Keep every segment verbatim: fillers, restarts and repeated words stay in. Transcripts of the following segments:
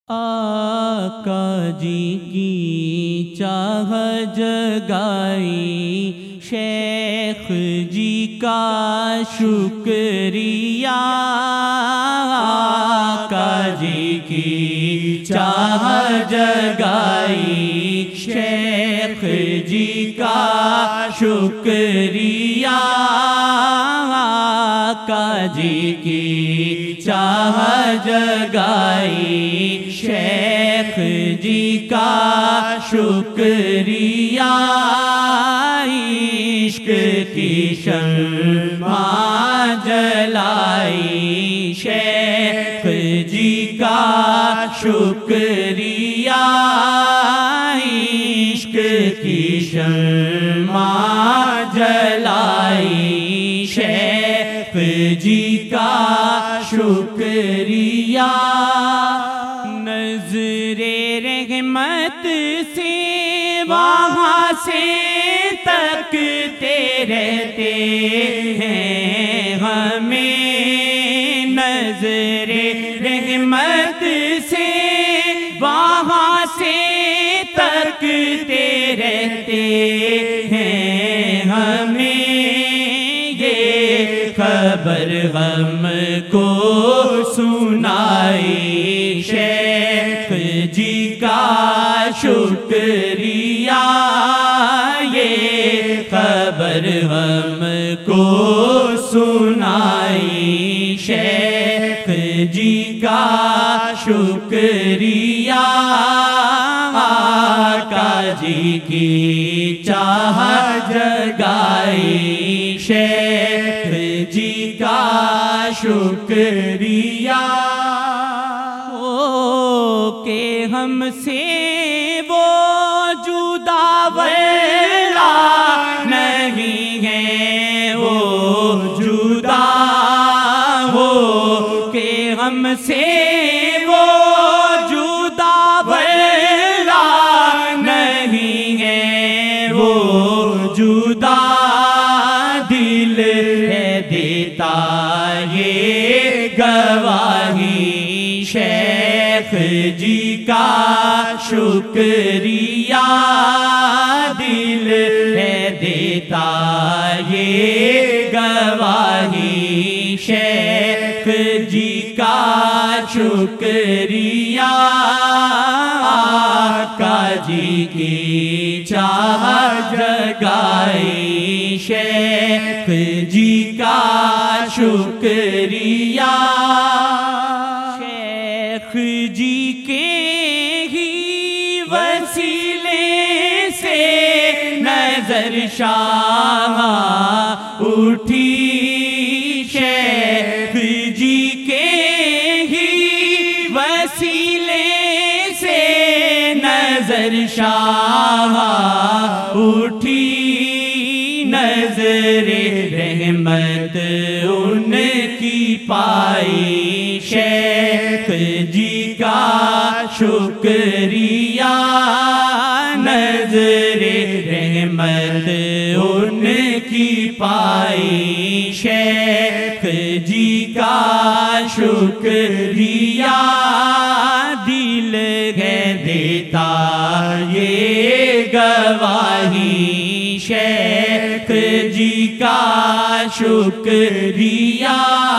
آقا جی کی چاہ جگائی، شیخ جی کا شکریہ۔ آقا جی کی چاہ جگائی، شیخ جی کا شکریہ۔ آقا جی کی چاہ جگائی، شیخ جی کا شکریہ۔ عشق کی شمع جلائی، شیخ جی کا شکریہ۔ عشق کی شمع جلائی، شیخ جی کا شکریہ۔ نظر رحمت سے وہاں سے تکتے رہتے ہیں ہمیں، نظر رحمت سے وہاں سے تکتے رہتے ہیں ہمیں۔ یہ خبر غم کو سنائی، شیخ جی کا شکریہ۔ یہ خبر غم کو سنائی، شیخ جی کا شکریہ۔ آقا جی کی چاہ جگائی، شیخ جی کا شکریہ۔ او کہ ہم سے وہ جدا والا نہیں ہے، وہ جدا ہو کہ ہم سے وہ جدا والا نہیں ہے، وہ جدا دل ہے دیتا یہ گواہی، شیخ جی کا شکریہ۔ دل ہے دیتا یہ گواہی، شیخ جی کا شکریہ۔ آقا جی کی چاہ جگائی، شیخ جی کا شکریہ۔ شیخ جی کے ہی وسیلے سے نظر شاہ اٹھی، شیخ جی کے ہی وسیلے سے نظر شاہ اٹھی۔ نظر رحمت ان کی پائی، شیخ جی کا شکریہ۔ نظر رحمت ان کی پائی، شیخ جی کا شکریہ۔ دل ہے دیتا یہ گواہی، شیخ جی کا شکریہ۔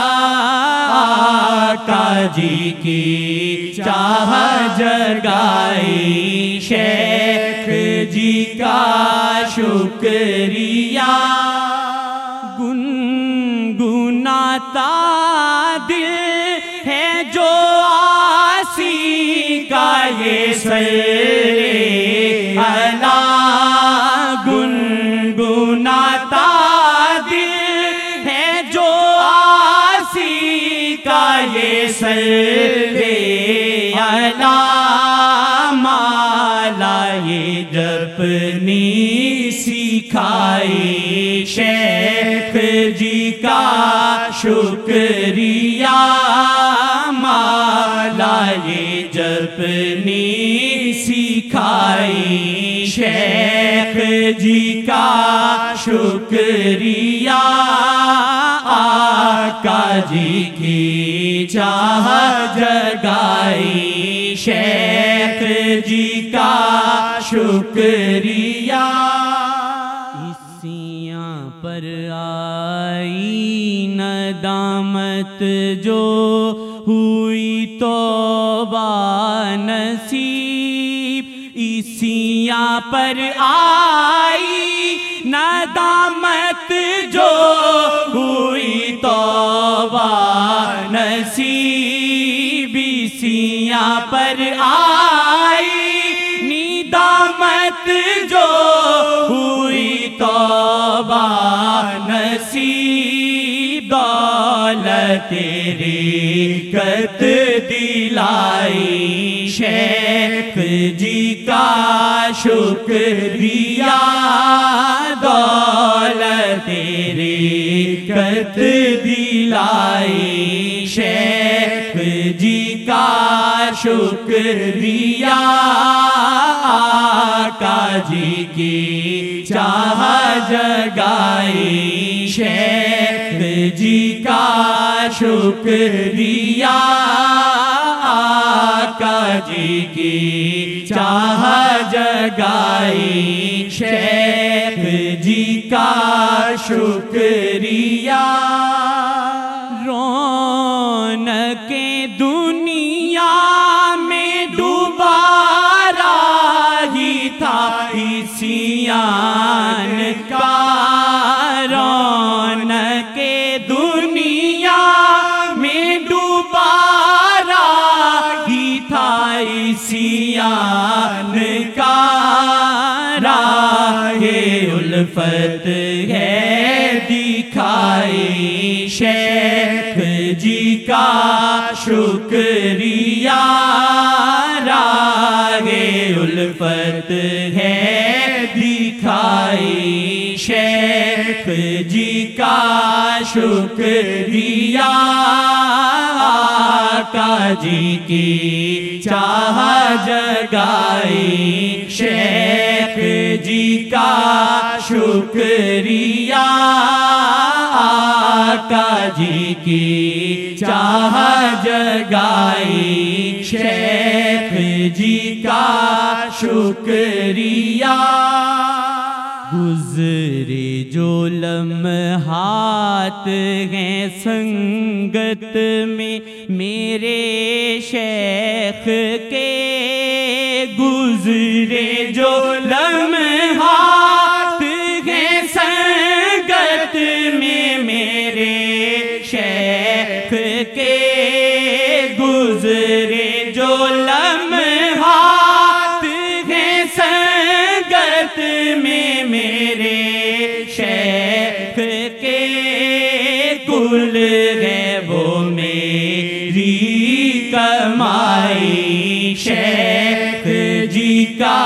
آقا جی کی چاہ جگائی، شیخ جی کا شکریہ۔ گنگناتا دل ہے جو آسی کا یہ سرے اعلیٰ، گنگناتا دل ہے جو آسی کا یہ سرے اعلیٰ۔ مالا یہ جپنی سکھائی، شیخ جی کا شکریہ۔ مالا یہ جپنی سکھائی، شیخ جی کا شکریہ۔ آقا جی کی چاہ جگائی شیخ جی کا شکریہ اسیاں پر آئی ندامت جو ہوئی توبہ نصیب اسیاں پر آئی ندامت جو ہوئی توبہ نصیب اسیاں پر آئی ندامت جو ہوئی توبہ نصیب دولت رکت دلائی شیخ جی کا شکریہ دولت رکت دلائی شیخ جی کا شکریہ آقا جی کی چاہ جگائی شیخ جی کا شکریہ آقا جی کی چاہ جگائی شیخ جی کا شکریہ رونق دنیا میں دوبارہ ہی تھا عیسیان کا رونق دنیا میں دوبارہ ہی تھا عیسیان کا راہ الفت ہے دکھائی شیخ جی کا شکریہ راہ الفت ہے دکھائی شیخ جی کا شکریہ آقا جی کی چاہ جگائی شیخ جی کا شکریہ آقا جی کی چاہ جگائی شیخ جی کا شکریہ گزرے جو لمحات ہیں سنگت میں میرے شیخ کے گزرے جو لمحات ہیں سنگت میں میرے شیخ کے گزرے جو لمحات ہیں سنگت میں میرے شیخ کے کل ہے وہ میری کمائی شیخ جی کا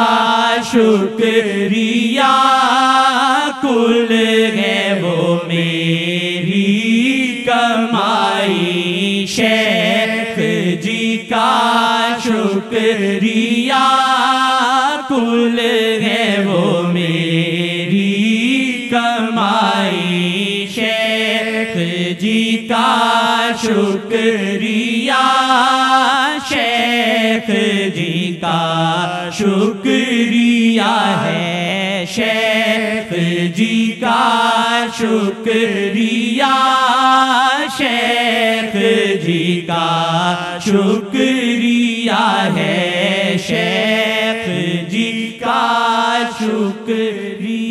شکریہ کل ہے وہ میری کمائی شیخ جی کا شکریہ کل ہے وہ میری کمائی شیخ جی کا شکریہ شیخ جی کا شکریہ ہے شیخ جی کا شکریہ شیخ جی کا شکریہ ہے شیخ جی کا شکریہ